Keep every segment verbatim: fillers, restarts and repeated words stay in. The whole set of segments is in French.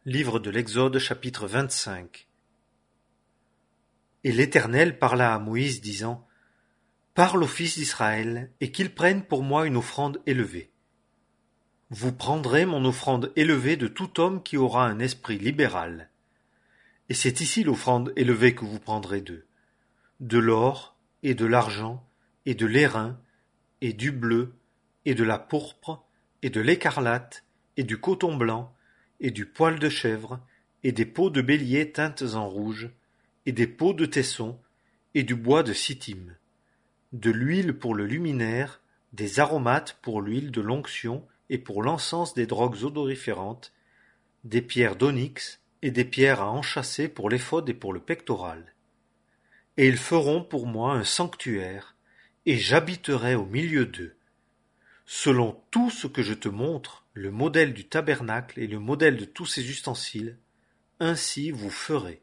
Livre de l'Exode chapitre vingt-cinq. Et l'Éternel parla à Moïse, disant: Parle aux fils d'Israël, et qu'ils prennent pour moi une offrande élevée. Vous prendrez mon offrande élevée de tout homme qui aura un esprit libéral. Et c'est ici l'offrande élevée que vous prendrez d'eux: de l'or, et de l'argent, et de l'airain, et du bleu, et de la pourpre, et de l'écarlate, et du coton blanc, et du poil de chèvre, et des peaux de bélier teintes en rouge, et des peaux de tesson, et du bois de sittim, de l'huile pour le luminaire, des aromates pour l'huile de l'onction et pour l'encens des drogues odoriférantes, des pierres d'onyx et des pierres à enchâsser pour l'éphod et pour le pectoral. Et ils feront pour moi un sanctuaire, et j'habiterai au milieu d'eux. Selon tout ce que je te montre, le modèle du tabernacle et le modèle de tous ses ustensiles, ainsi vous ferez.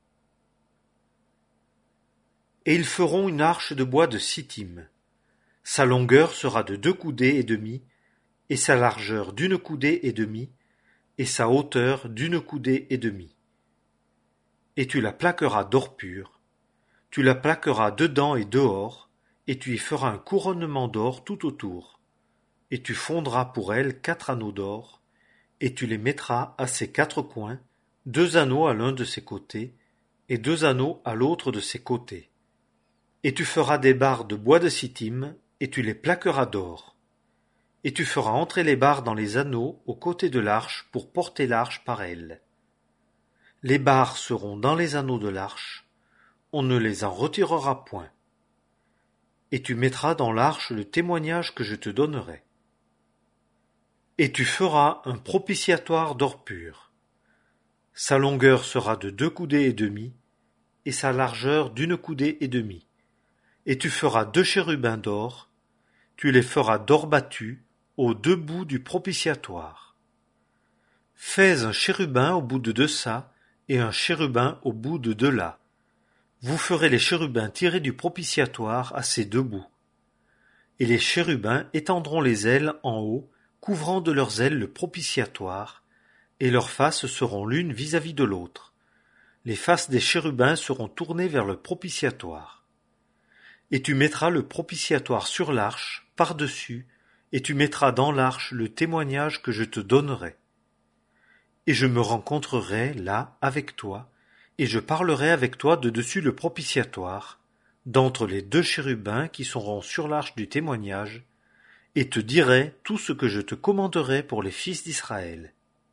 Et ils feront une arche de bois de sittim. Sa longueur sera de deux coudées et demie, et sa largeur d'une coudée et demie, et sa hauteur d'une coudée et demie. Et tu la plaqueras d'or pur. Tu la plaqueras dedans et dehors, et tu y feras un couronnement d'or tout autour. Et tu fondras pour elle quatre anneaux d'or, et tu les mettras à ses quatre coins, deux anneaux à l'un de ses côtés, et deux anneaux à l'autre de ses côtés. Et tu feras des barres de bois de sittim, et tu les plaqueras d'or. Et tu feras entrer les barres dans les anneaux aux côtés de l'arche pour porter l'arche par elles. Les barres seront dans les anneaux de l'arche, on ne les en retirera point. Et tu mettras dans l'arche le témoignage que je te donnerai. Et tu feras un propitiatoire d'or pur. Sa longueur sera de deux coudées et demie, et sa largeur d'une coudée et demie. Et tu feras deux chérubins d'or, tu les feras d'or battu aux deux bouts du propitiatoire. Fais un chérubin au bout de deçà, et un chérubin au bout de delà. Vous ferez les chérubins tirés du propitiatoire à ces deux bouts. Et les chérubins étendront les ailes en haut, couvrant de leurs ailes le propitiatoire, et leurs faces seront l'une vis-à-vis de l'autre. Les faces des chérubins seront tournées vers le propitiatoire. Et tu mettras le propitiatoire sur l'arche, par-dessus, et tu mettras dans l'arche le témoignage que je te donnerai. Et je me rencontrerai là avec toi, et je parlerai avec toi de dessus le propitiatoire, d'entre les deux chérubins qui seront sur l'arche du témoignage, et te dirai tout ce que je te commanderai pour les fils d'Israël.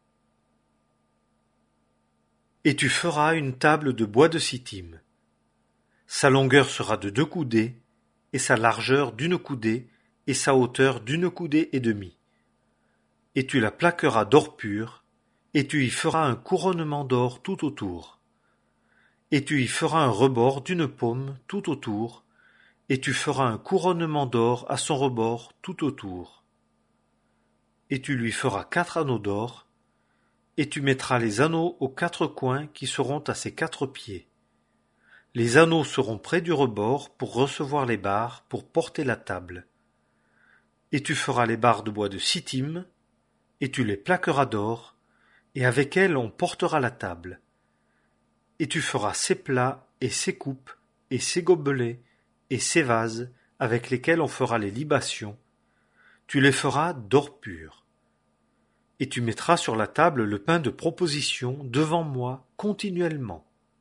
Et tu feras une table de bois de sittim. Sa longueur sera de deux coudées, et sa largeur d'une coudée, et sa hauteur d'une coudée et demie. Et tu la plaqueras d'or pur, et tu y feras un couronnement d'or tout autour. Et tu y feras un rebord d'une paume tout autour, et tu feras un couronnement d'or à son rebord tout autour. Et tu lui feras quatre anneaux d'or, et tu mettras les anneaux aux quatre coins qui seront à ses quatre pieds. Les anneaux seront près du rebord pour recevoir les barres, pour porter la table. Et tu feras les barres de bois de sittim, et tu les plaqueras d'or, et avec elles on portera la table. Et tu feras ses plats, et ses coupes, et ses gobelets, et ses vases, avec lesquels on fera les libations. Tu les feras d'or pur. Et tu mettras sur la table le pain de proposition devant moi continuellement.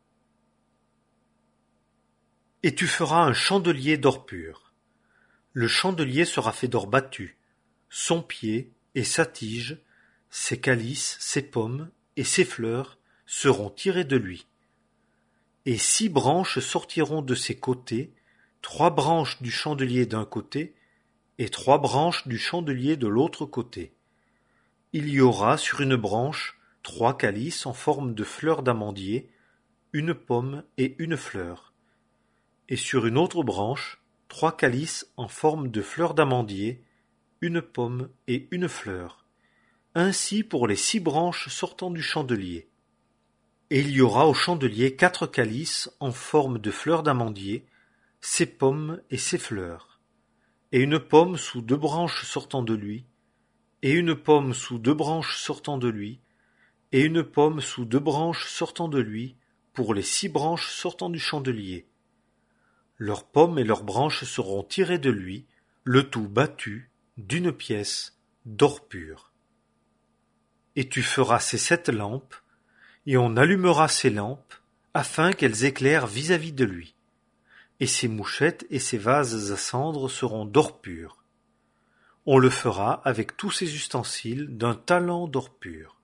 Et tu feras un chandelier d'or pur. Le chandelier sera fait d'or battu. Son pied et sa tige, ses calices, ses pommes et ses fleurs seront tirés de lui. Et six branches sortiront de ses côtés, trois branches du chandelier d'un côté et trois branches du chandelier de l'autre côté. Il y aura sur une branche trois calices en forme de fleurs d'amandier, une pomme et une fleur. Et sur une autre branche, trois calices en forme de fleurs d'amandier, une pomme et une fleur. Ainsi pour les six branches sortant du chandelier. Et il y aura au chandelier quatre calices en forme de fleurs d'amandier, ses pommes et ses fleurs, et une pomme sous deux branches sortant de lui, et une pomme sous deux branches sortant de lui, et une pomme sous deux branches sortant de lui, pour les six branches sortant du chandelier. Leurs pommes et leurs branches seront tirées de lui, le tout battu, d'une pièce, d'or pur. Et tu feras ces sept lampes, et on allumera ces lampes, afin qu'elles éclairent vis-à-vis de lui. Et ses mouchettes et ses vases à cendre seront d'or pur. On le fera avec tous ses ustensiles d'un talent d'or pur.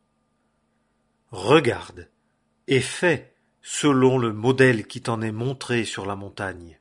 Regarde, et fais selon le modèle qui t'en est montré sur la montagne.